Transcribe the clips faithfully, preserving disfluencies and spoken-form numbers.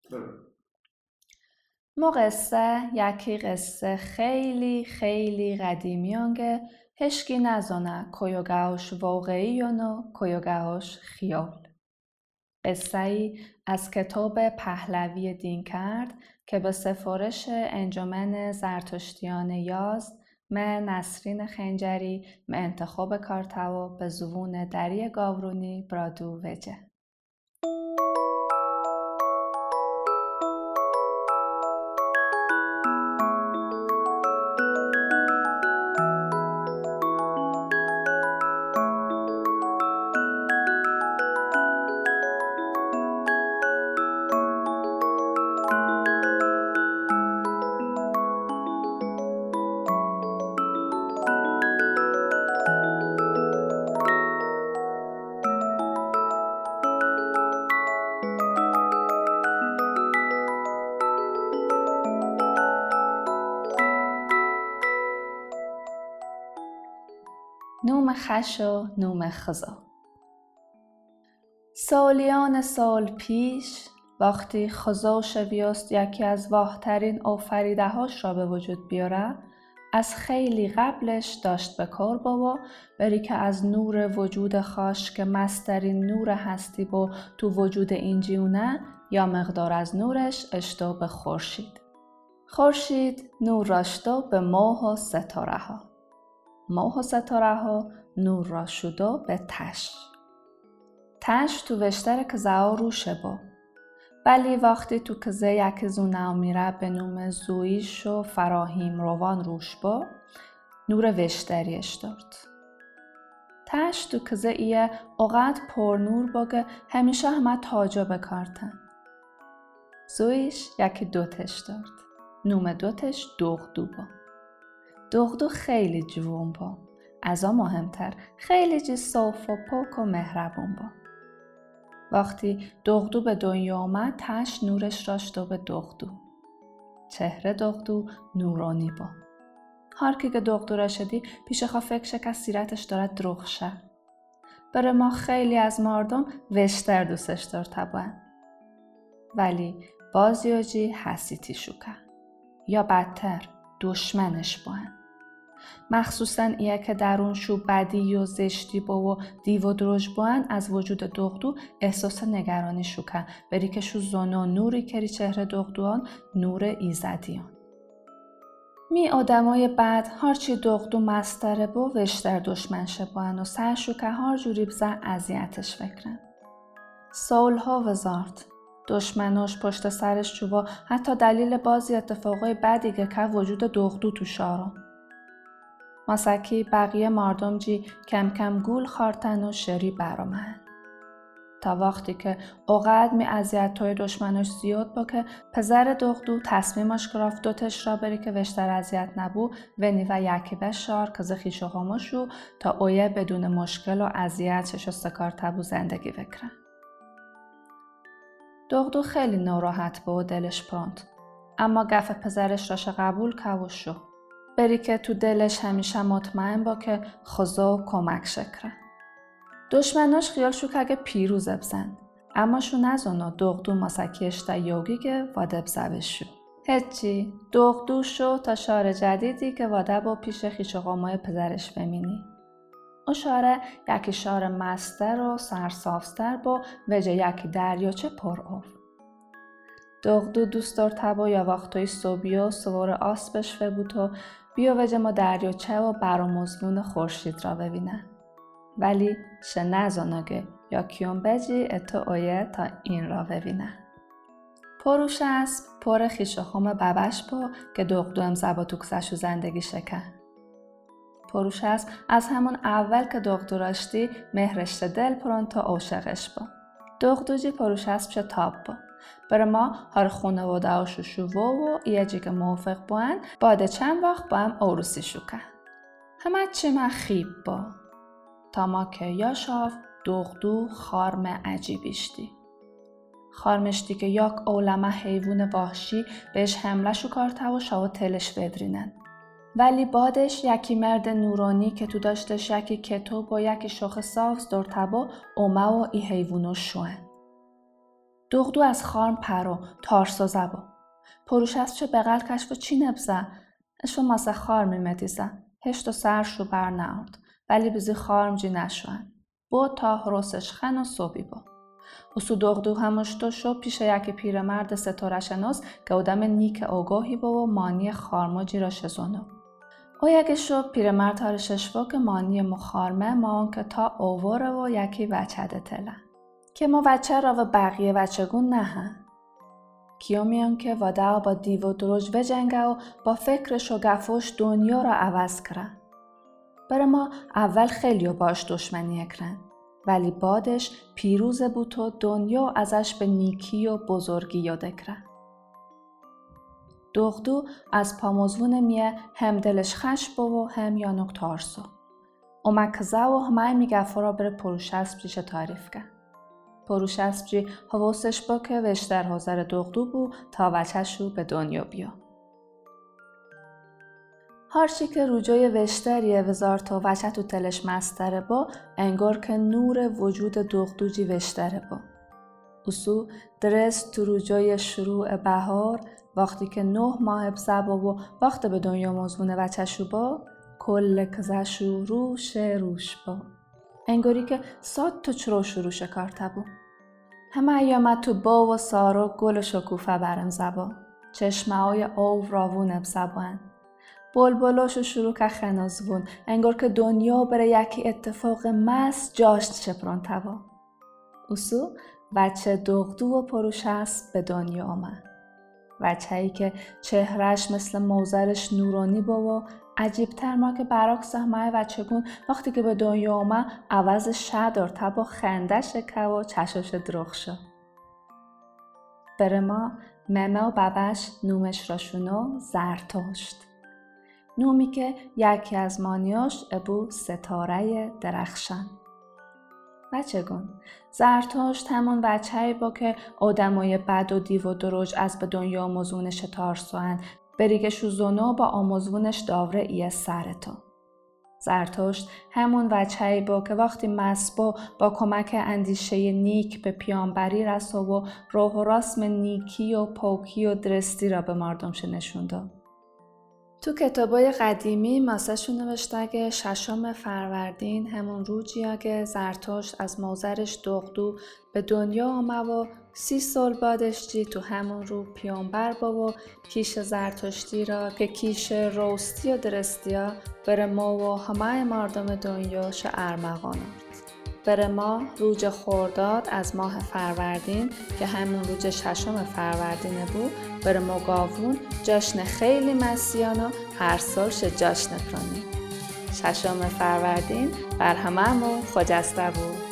مو قصه یکی قصه خیلی خیلی قدیمیانگه هشکی نزانه کویوگاوش واقعی یونو کویوگاوش خیال. قصه ای از کتاب پهلوی دین کرد که به سفارش انجمن زرتشتیان یازد من نسرین خنجری من انتخاب کارتاو به زبون دری گاورونی برادو وجه. نوم خش و نوم خزا. سالیان سال پیش وقتی خزا شویست یکی از واهترین آفریده هاش را به وجود بیاره، از خیلی قبلش داشت به کار بابا بری که از نور وجود خاش که مسترین نور هستی با تو وجود این جیونه یا مقدار از نورش اشتو به خورشید. خورشید نور راشتو به ماه و ستاره ها. ماه و ستاره ها نور را شده به تش. تش تو وشتر کزه ها روشه با. ولی وقتی تو کزه یک زونه میره به نوم زویش و فراهیم روان روش با، نور وشتریش دارد. تش تو کزه ایه اقد پر نور باگه همیشه همه تاجا بکارتن. زویش یکی دوتش دارد. نوم دوتش دغدو با. دغدو خیلی جوون با. از آن مهمتر خیلی جی صاف و پاک و مهربون با. وقتی دغدو به دنیا آمد تش نورش راشتو به دغدو. چهره دغدو نورانی با. هر کی که دغدو را شدی پیش خواه فکر که سیرتش دارد درخشه. برای ما خیلی از مردم وشتر دوستش دار تباین. ولی بازیو جی حسیتی شوکه. یا بدتر دشمنش باین. مخصوصاً ایه که درون شو بدی و زشتی با و دیو و دروش باین از وجود دغدو احساس نگرانی شوکن بری که شو زنو نوری کری چهره دغدوان نور ایزدیان. می آدمای بد هرچی دغدو مستره با وشتر دشمنشه باین و سر شوکه هر جوری بزه اذیتش فکرن. سالها وزارت دشمناش پشت سرش چوبا حتی دلیل بازی اتفاقای بدی که وجود دغدو تو شارا. ماسکی بقیه مردم جی کم کم گول خارتن و شری برامن. تا وقتی که اقد می اذیت‌های دشمناش زیاد با که پزر دغدو تصمیمش گرفت دوتش را بری که وشتر اذیت نبو و نیوه یکی بشار که زخیشو هماشو تا اویه بدون مشکل و اذیت شش سکار تبو زندگی بکرن. دغدو خیلی ناراحت با و دلش پاند. اما گف پزرش راش قبول که و شو. بری که تو دلش همیشه مطمئن با که خدا کمک شکره. دشمناش خیال شو که اگه پیروز بزن. اما شو نزانو دغدو ماسکیش تا یوگی که واده بزبشو. هیچی دغدو شو تا شار جدیدی که واده با پیش خیشقامای پزرش بمینی. او شاره یکی شار مستر و سرصافستر با وجه یکی دریاچه پر آف. دغدو دوست دار تبا یا وقتای صبحیا سوار آسبش و بود و بیا وجه ما دریاچه و برامزمون خورشید را ببینن. ولی شه نزانگه یا کیون بجی اتو اویه تا این را ببینن. پروش اسب پر خیشخوم ببش با که دغدو امزه با توکسشو زندگی شکن. پروش اسب از همون اول که دغدو راشتی مهرشت دل پران تا عاشقش با. دغدو جی پروش اسب شه تاب با. برای ما هر خانواده و شوشو و ایه جی که موافق باین بعد چند وقت با هم عروسی شو که. همه چی ما خیب با. تا ما که یا شاف دغدو خارم عجیبیشتی. خارمشتی که یک اولمه حیوان وحشی بهش حمله شو کارته و شاو تلش بدرینن. ولی بعدش یکی مرد نورانی که تو داشتش یکی کتو با یکی شاخ ساوز دار تبا اومه و ای حیوانو شوهن. دغدو از خارم پرو تارسو زبو. پروشسبچه بغل کشف چی نبزه؟ اشو ماسه خارمی مدیزه. هشتو سرشو بر نارد. ولی بزی خارم جی نشوان. با تا حروسش خن و صوبی با. اسو دغدو همشتو شو پیش یکی پیرمرد ستاره شناس که آدم نیک آگاهی با و مانی خارمو جی را شزونو. او یکی شو پیرمرد هارشش با که مانی مخارمه ما اون که تا آواره و یکی وچه ده تله. که ما وچه را و بقیه وچگون نه هم. کیا میان که واده با دیو و دروج و جنگه و با فکرش و گفوش دنیا را عوض کرن. برای ما اول خیلی باش دشمنی اکرن. ولی بعدش پیروز بود و دنیا ازش به نیکی و بزرگی یاد کرن. دغدو از پاموزون میه هم دلش خش با و هم یانوک تارسو. اومکزه و همه میگه فرا بره پروشسبچیش تعریف که. پروشسبچی حواسش با که وشتر حاضر دغدو بو تا وچهشو به دنیا بیا. هرچی که روجای وشتریه وزارت و وچه تو تلش مستره با انگار که نور وجود دغدو جی وشتره با. اوسو درست تو روجای شروع بهار وقتی که نه ماه بزه با و وقت به دنیا مزمون وچهشو با کل کزشو روش روش با. انگاری که ساد تو چرو شروع شکارته بو. همه ایامت تو با و سارو گل و شکوفه برم زبا. چشمه های آو راوون بزبان. بلبلاشو شروع که خنازون. انگار که دنیا بره یکی اتفاق مست جاشت شپران تبا. اوسو بچه دغدو و پروشسب به دنیا آمد. بچه‌ای که چهرهش مثل موزرش نورانی با و عجیبتر ما که برعکس همه بچگون وقتی که به دنیا آمد عوض شدار تبا خنده شکه و چشاش درخشه. بره ما ممه و بابش نومش را شونو زرتشت. نومی که یکی از مانیاش ابو ستاره درخشان. بچگون زرتشت همون بچه‌ای با که آدمای بد و دیو و دروج از به دنیا آموزونش تارسوان بریگشو زونو با آموزونش داوره ایه سرتو. زرتشت همون بچه‌ای با که وقتی مسبا با کمک اندیشه نیک به پیامبری رسو و راه و رسم نیکی و پاکی و درستی را به مردمش نشونده. تو کتابای قدیمی ماسه‌شون نوشته که ششم فروردین همون روزیه که زرتشت از مادرش دغدو به دنیا آمد و سی سال بعدش جی تو همون رو پیامبر با و کیش زرتشتی را که کیش راستی و درستیا بر ما و همه مردم دنیا شه ارمغانه. بر ما روز خرداد از ماه فروردین که همون روز ششم فروردین بود بر ما گاوون جشن خیلی مسیانا هر سال شه جشن پرانی. ششم فروردین بر همه خجسته بود.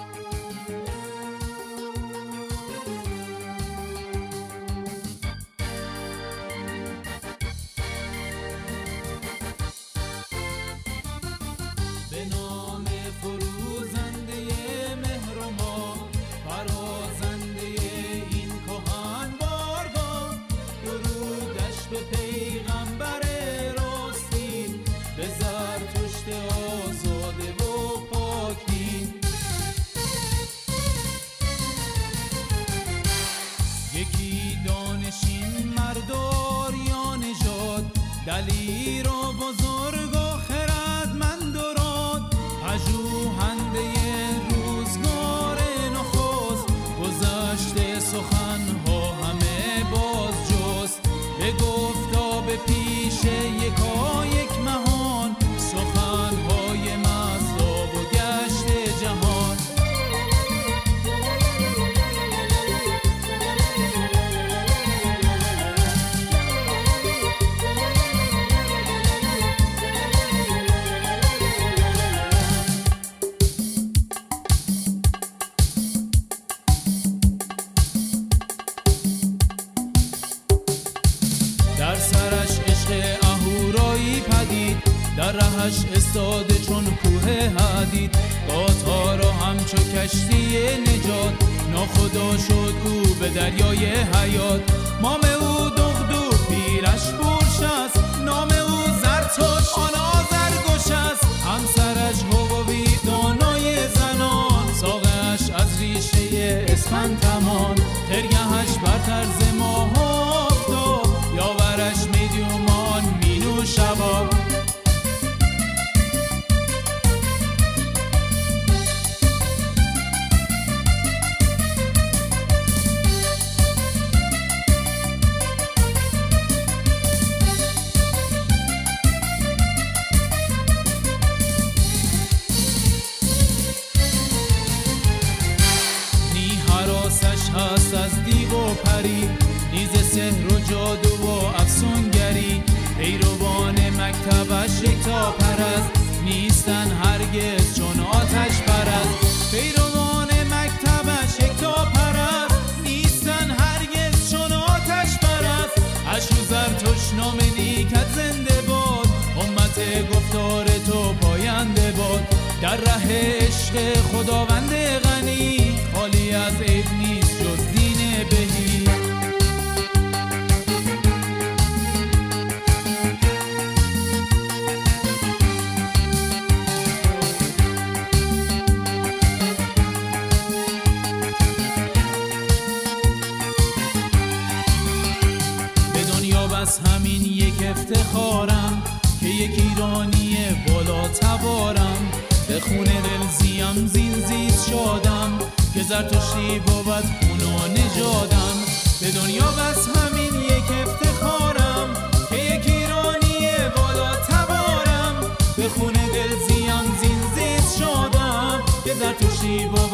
دلیر و بزرگ و خردمند و راد پژوهنده روزگار نخست گذشته سخنها همه باز جست به گفتا به پیش یکا یک مهان سخنهای مذاب و گشت جهان. در سرش عشق اهورایی پدید در رهش استاده چون کوه حدید قاطار و همچو کشتی نجات ناخدا شد او به دریای حیات. مام او دغدو پیرش برش است نام او زرتشت آنا زرگوش است همسرش هووی دانای زنان ساقش از ریشه اسفند تمان پری، نیز سحر و جادو و افسونگری. پیروان مکتبش یکتا پرست، نیستن هرگز چون آتش پرست. پیروان مکتبش یکتا پرست، نیستن هرگز چون آتش پرست. اشک و زرتشت نام نیکت زنده باد، امت گفتار تو پاینده باد. در ره عشق خداوند غنی، خالی از عیب نیست جز دین بهی. بس همین یک افتخارم که یک ایرانی بالا تبارم. به خون دل زیم زین زیست شادم که زرتشتی بود خون و نژادم. به دنیا بس همین یک افتخارم که یک ایرانی بالا تبارم. به خون دل زیم زین زیست شادم که زرتشتی بود